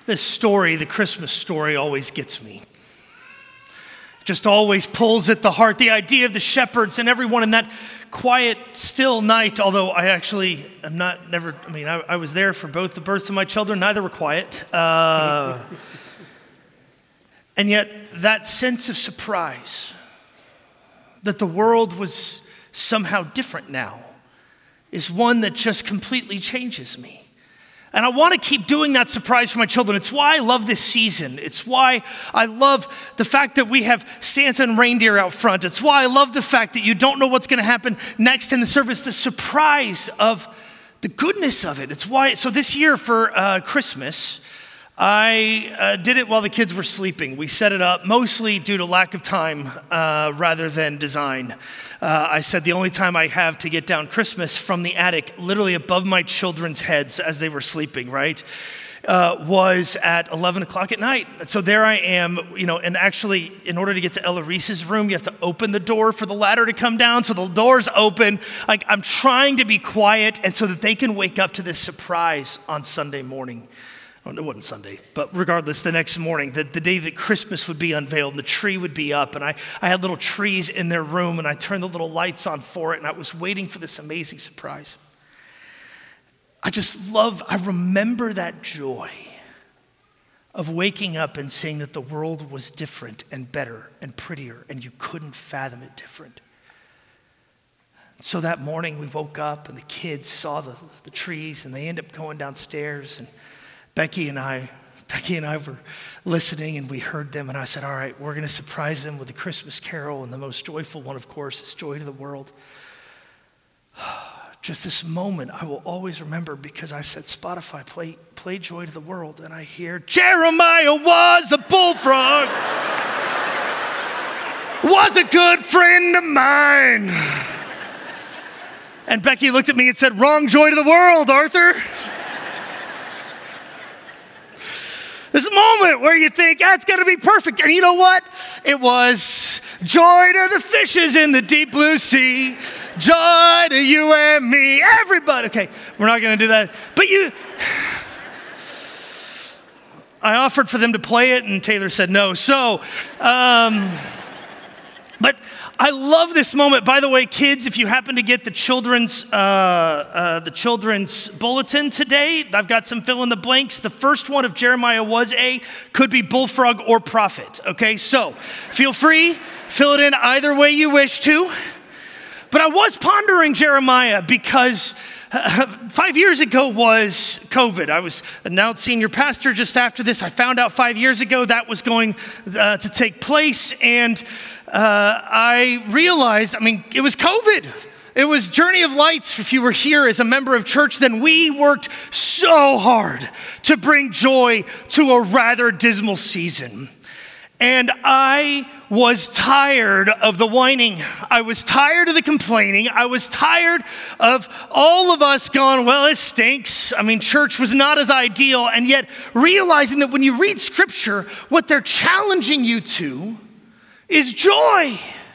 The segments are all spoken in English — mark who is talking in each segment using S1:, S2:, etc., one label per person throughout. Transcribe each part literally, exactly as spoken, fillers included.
S1: This story, the Christmas story, always gets me. Just always pulls at the heart. The idea of the shepherds and everyone in that quiet, still night, although I actually am not, never, I mean, I, I was there for both the births of my children. Neither were quiet. Uh, and yet that sense of surprise that the world was somehow different now is one that just completely changes me. And I want to keep doing that surprise for my children. It's why I love this season. It's why I love the fact that we have Santa and reindeer out front. It's why I love the fact that you don't know what's going to happen next in the service, the surprise of the goodness of it. It's why, so this year for uh, Christmas, I uh, did it while the kids were sleeping. We set it up mostly due to lack of time uh, rather than design. Uh, I said the only time I have to get down Christmas from the attic, literally above my children's heads as they were sleeping, right, uh, was at eleven o'clock at night. And so there I am, you know, and actually in order to get to Ella Reese's room, you have to open the door for the ladder to come down. So the door's open. Like I'm trying to be quiet and so that they can wake up to this surprise on Sunday morning. Oh, it wasn't Sunday, but regardless, the next morning, the, the day that Christmas would be unveiled and the tree would be up, and I, I had little trees in their room, and I turned the little lights on for it, and I was waiting for this amazing surprise. I just love, I remember that joy of waking up and seeing that the world was different and better and prettier, and you couldn't fathom it different. So that morning, we woke up, and the kids saw the, the trees, and they ended up going downstairs, and Becky and I, Becky and I were listening and we heard them and I said, all right, we're going to surprise them with a Christmas carol, and the most joyful one, of course, is Joy to the World. Just this moment I will always remember because I said, Spotify, play, play Joy to the World, and I hear, Jeremiah was a bullfrog, was a good friend of mine. And Becky looked at me and said, wrong Joy to the World, Arthur. This moment where you think, that's going to be perfect. And you know what? It was joy to the fishes in the deep blue sea. Joy to you and me. Everybody. Okay, we're not going to do that. But you, I offered for them to play it and Taylor said no. So, um, but I love this moment. By the way, kids, if you happen to get the children's uh, uh, the children's bulletin today, I've got some fill in the blanks. The first one of Jeremiah was a, could be bullfrog or prophet. Okay, so feel free, fill it in either way you wish to. But I was pondering Jeremiah because uh, five years ago was COVID. I was announced senior pastor just after this. I found out five years ago that was going uh, to take place, and Uh, I realized, I mean, it was COVID. It was Journey of Lights. If you were here as a member of church, then we worked so hard to bring joy to a rather dismal season. And I was tired of the whining. I was tired of the complaining. I was tired of all of us going, well, it stinks. I mean, church was not as ideal. And yet realizing that when you read scripture, what they're challenging you to is joy.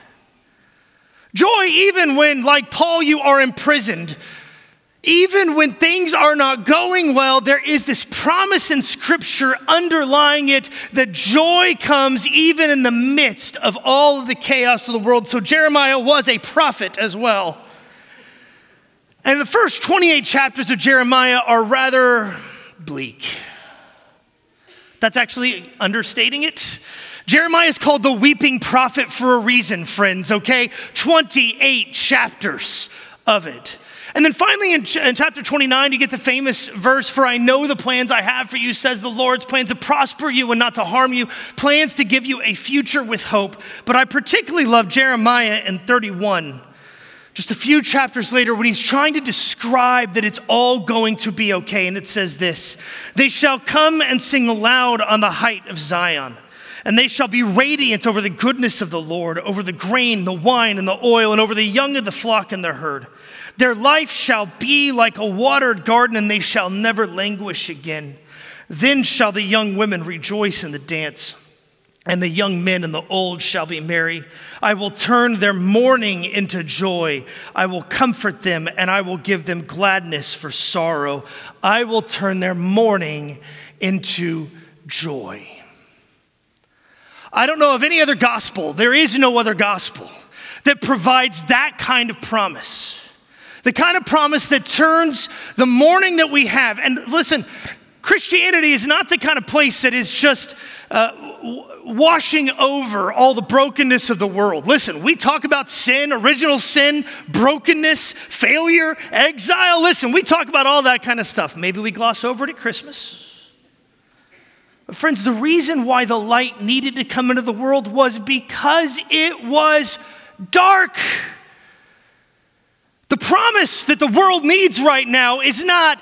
S1: Joy even when, like Paul, you are imprisoned. Even when things are not going well, there is this promise in scripture underlying it that joy comes even in the midst of all of the chaos of the world. So Jeremiah was a prophet as well. And the first twenty-eight chapters of Jeremiah are rather bleak. That's actually understating it. Jeremiah is called the weeping prophet for a reason, friends, okay? twenty-eight chapters of it. And then finally in, ch- in chapter twenty-nine, you get the famous verse, for I know the plans I have for you, says the Lord's plans to prosper you and not to harm you, plans to give you a future with hope. But I particularly love Jeremiah in thirty-one. Just a few chapters later when he's trying to describe that it's all going to be okay. And it says this, they shall come and sing aloud on the height of Zion. And they shall be radiant over the goodness of the Lord, over the grain, the wine, and the oil, and over the young of the flock and the herd. Their life shall be like a watered garden, and they shall never languish again. Then shall the young women rejoice in the dance, and the young men and the old shall be merry. I will turn their mourning into joy. I will comfort them, and I will give them gladness for sorrow. I will turn their mourning into joy. I don't know of any other gospel, there is no other gospel that provides that kind of promise. The kind of promise that turns the mourning that we have. And listen, Christianity is not the kind of place that is just uh, w- washing over all the brokenness of the world. Listen, we talk about sin, original sin, brokenness, failure, exile. Listen, we talk about all that kind of stuff. Maybe we gloss over it at Christmas. But friends, the reason why the light needed to come into the world was because it was dark. The promise that the world needs right now is not,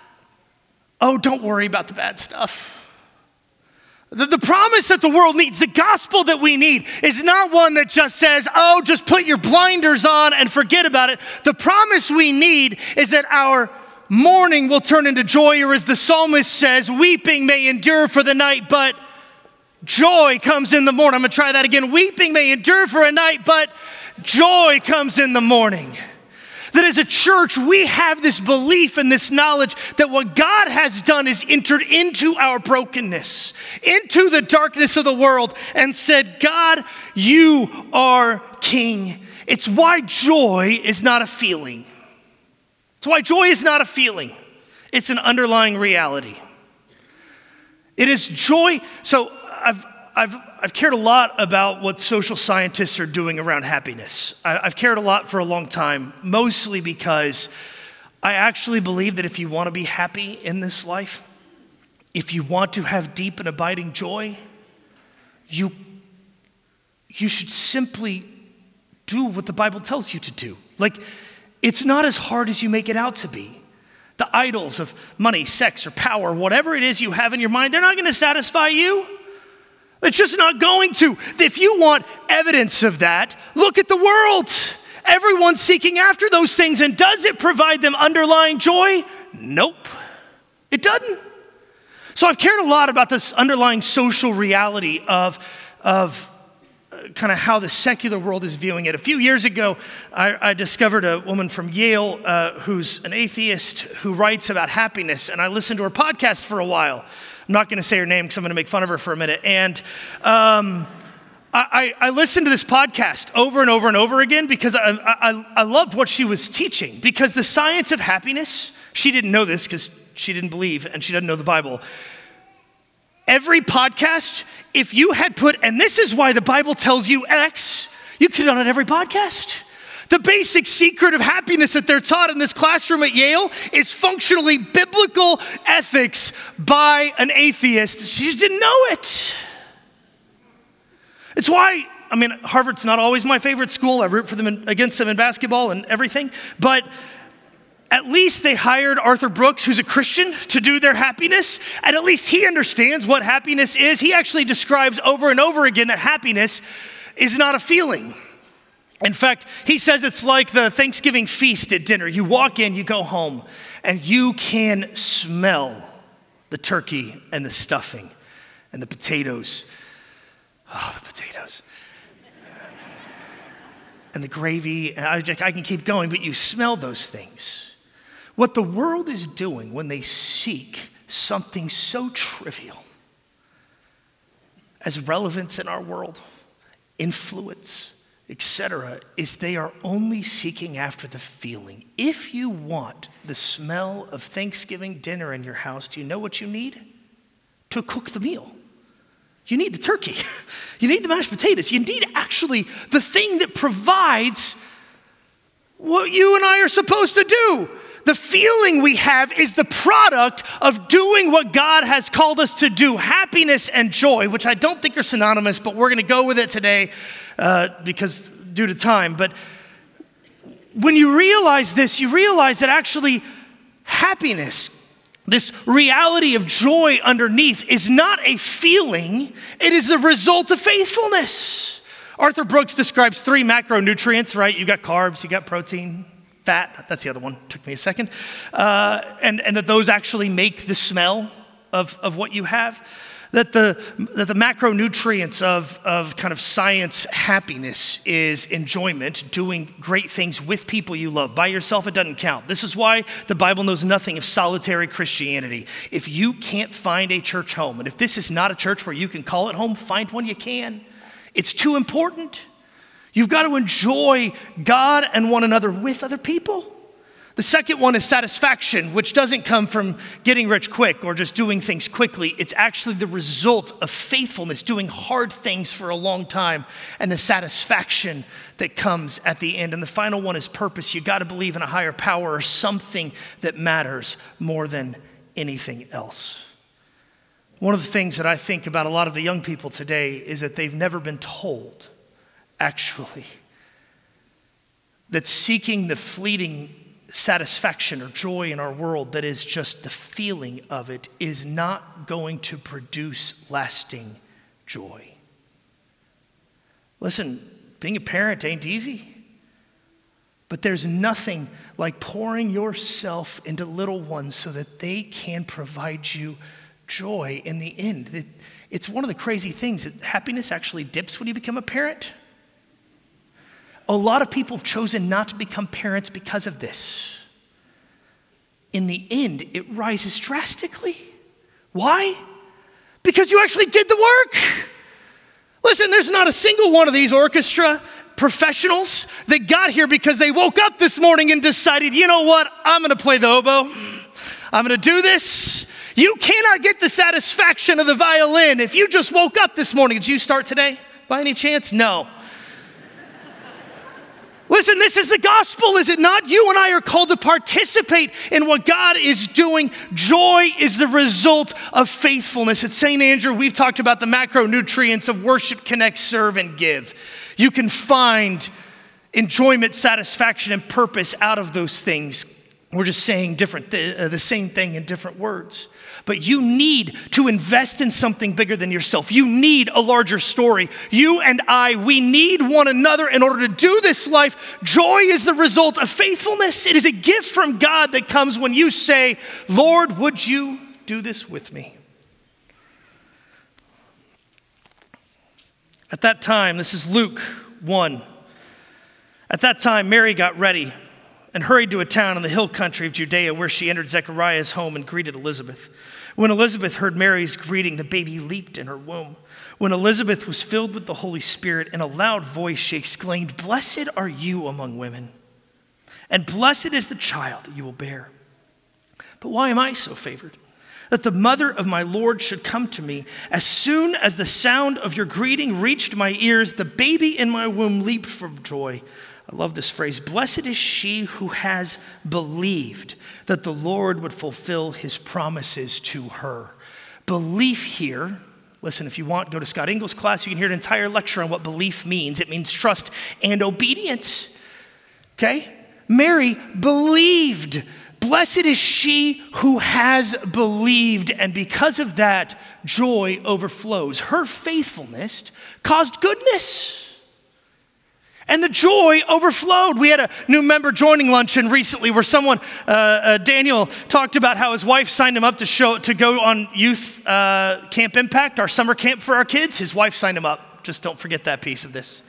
S1: oh, don't worry about the bad stuff. The, the promise that the world needs, the gospel that we need, is not one that just says, oh, just put your blinders on and forget about it. The promise we need is that our mourning will turn into joy, or as the psalmist says, weeping may endure for the night, but joy comes in the morning. I'm going to try that again. Weeping may endure for a night, but joy comes in the morning. That as a church, we have this belief and this knowledge that what God has done is entered into our brokenness, into the darkness of the world, and said, God, you are King. It's why joy is not a feeling. It's why joy is not a feeling. It's an underlying reality. It is joy. So I've I've I've cared a lot about what social scientists are doing around happiness. I, I've cared a lot for a long time, mostly because I actually believe that if you want to be happy in this life, if you want to have deep and abiding joy, you, you should simply do what the Bible tells you to do. Like, it's not as hard as you make it out to be. The idols of money, sex, or power, whatever it is you have in your mind, they're not going to satisfy you. It's just not going to. If you want evidence of that, look at the world. Everyone's seeking after those things, and does it provide them underlying joy? Nope, it doesn't. So I've cared a lot about this underlying social reality of, of uh, kind of how the secular world is viewing it. A few years ago, I, I discovered a woman from Yale uh, who's an atheist who writes about happiness, and I listened to her podcast for a while. I'm not going to say her name because I'm going to make fun of her for a minute. And um, I, I listened to this podcast over and over and over again because I, I, I loved what she was teaching. Because the science of happiness, she didn't know this because she didn't believe and she doesn't know the Bible. Every podcast, if you had put, and this is why the Bible tells you X, you could have done it every podcast. The basic secret of happiness that they're taught in this classroom at Yale is functionally biblical ethics by an atheist. She just didn't know it. It's why, I mean, Harvard's not always my favorite school. I root for them in, against them in basketball and everything. But at least they hired Arthur Brooks, who's a Christian, to do their happiness. And at least he understands what happiness is. He actually describes over and over again that happiness is not a feeling. In fact, he says it's like the Thanksgiving feast at dinner. You walk in, you go home, and you can smell the turkey and the stuffing and the potatoes. Oh, the potatoes. And the gravy. And I, I can keep going, but you smell those things. What the world is doing when they seek something so trivial as relevance in our world, influence, et cetera, is they are only seeking after the feeling. If you want the smell of Thanksgiving dinner in your house, do you know what you need? To cook the meal. You need the turkey. You need the mashed potatoes. You need actually the thing that provides what you and I are supposed to do. The feeling we have is the product of doing what God has called us to do. Happiness and joy, which I don't think are synonymous, but we're going to go with it today uh, because due to time. But when you realize this, you realize that actually happiness, this reality of joy underneath, is not a feeling. It is the result of faithfulness. Arthur Brooks describes three macronutrients, right? You got carbs, you got protein, fat, that's the other one, took me a second, uh, and, and that those actually make the smell of, of what you have. that the, that the macronutrients of, of kind of science happiness is enjoyment, doing great things with people you love. By yourself, it doesn't count. This is why the Bible knows nothing of solitary Christianity. If you can't find a church home, and if this is not a church where you can call it home, find one you can. It's too important. You've got to enjoy God and one another with other people. The second one is satisfaction, which doesn't come from getting rich quick or just doing things quickly. It's actually the result of faithfulness, doing hard things for a long time, and the satisfaction that comes at the end. And the final one is purpose. You got to believe in a higher power or something that matters more than anything else. One of the things that I think about a lot of the young people today is that they've never been told, actually, that seeking the fleeting satisfaction or joy in our world that is just the feeling of it is not going to produce lasting joy. Listen, being a parent ain't easy, but there's nothing like pouring yourself into little ones so that they can provide you joy in the end. It, it's one of the crazy things that happiness actually dips when you become a parent. A lot of people have chosen not to become parents because of this. In the end, it rises drastically. Why? Because you actually did the work. Listen, there's not a single one of these orchestra professionals that got here because they woke up this morning and decided, you know what, I'm gonna play the oboe. I'm gonna do this. You cannot get the satisfaction of the violin if you just woke up this morning. Did you start today by any chance? No. Listen, this is the gospel, is it not? You and I are called to participate in what God is doing. Joy is the result of faithfulness. At Saint Andrew, we've talked about the macronutrients of worship, connect, serve, and give. You can find enjoyment, satisfaction, and purpose out of those things. We're just saying different th- uh, the same thing in different words. But you need to invest in something bigger than yourself. You need a larger story. You and I, we need one another in order to do this life. Joy is the result of faithfulness. It is a gift from God that comes when you say, Lord, would you do this with me? At that time, this is Luke one. At that time, Mary got ready and hurried to a town in the hill country of Judea where she entered Zechariah's home and greeted Elizabeth. When Elizabeth heard Mary's greeting, the baby leaped in her womb. When Elizabeth was filled with the Holy Spirit, in a loud voice she exclaimed, "Blessed are you among women, and blessed is the child that you will bear. But why am I so favored, that the mother of my Lord should come to me? As soon as the sound of your greeting reached my ears, the baby in my womb leaped for joy." I love this phrase. Blessed is she who has believed that the Lord would fulfill his promises to her. Belief here, listen, if you want, go to Scott Ingles' class. You can hear an entire lecture on what belief means. It means trust and obedience. Okay? Mary believed. Blessed is she who has believed, and because of that, joy overflows. Her faithfulness caused goodness. And the joy overflowed. We had a new member joining luncheon recently where someone, uh, uh, Daniel, talked about how his wife signed him up to show to go on Youth uh, Camp Impact, our summer camp for our kids. His wife signed him up. Just don't forget that piece of this.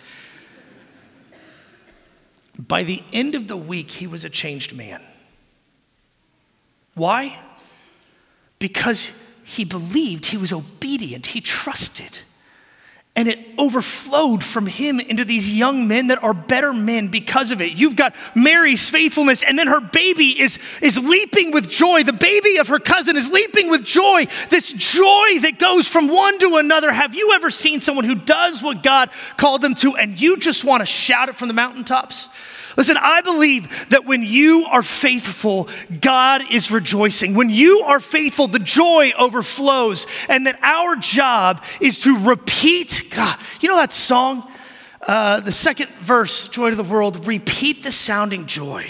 S1: By the end of the week, he was a changed man. Why? Because he believed, he was obedient, he trusted. And it overflowed from him into these young men that are better men because of it. You've got Mary's faithfulness, and then her baby is, is leaping with joy. The baby of her cousin is leaping with joy. This joy that goes from one to another. Have you ever seen someone who does what God called them to, and you just want to shout it from the mountaintops? Listen, I believe that when you are faithful, God is rejoicing. When you are faithful, the joy overflows, and that our job is to repeat. God, you know that song? Uh, the second verse, Joy to the World, repeat the sounding joy.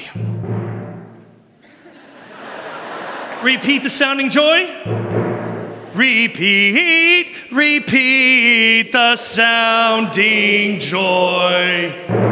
S1: Repeat the sounding joy. Repeat, repeat the sounding joy.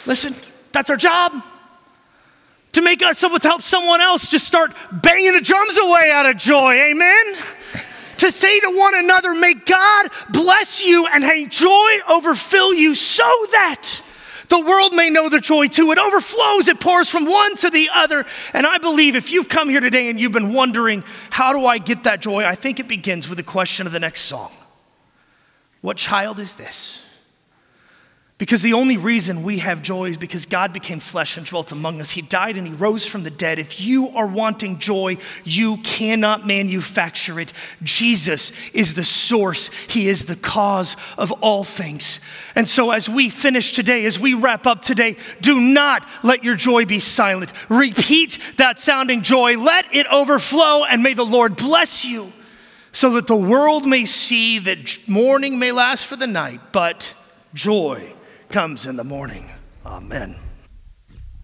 S1: Listen, that's our job. To make us, to help someone else just start banging the drums away out of joy, amen? To say to one another, may God bless you and may joy overfill you so that the world may know the joy too. It overflows, it pours from one to the other. And I believe if you've come here today and you've been wondering, how do I get that joy? I think it begins with the question of the next song. What child is this? Because the only reason we have joy is because God became flesh and dwelt among us. He died and he rose from the dead. If you are wanting joy, you cannot manufacture it. Jesus is the source. He is the cause of all things. And so as we finish today, as we wrap up today, do not let your joy be silent. Repeat that sounding joy. Let it overflow, and may the Lord bless you so that the world may see that mourning may last for the night, but joy comes in the morning. Amen.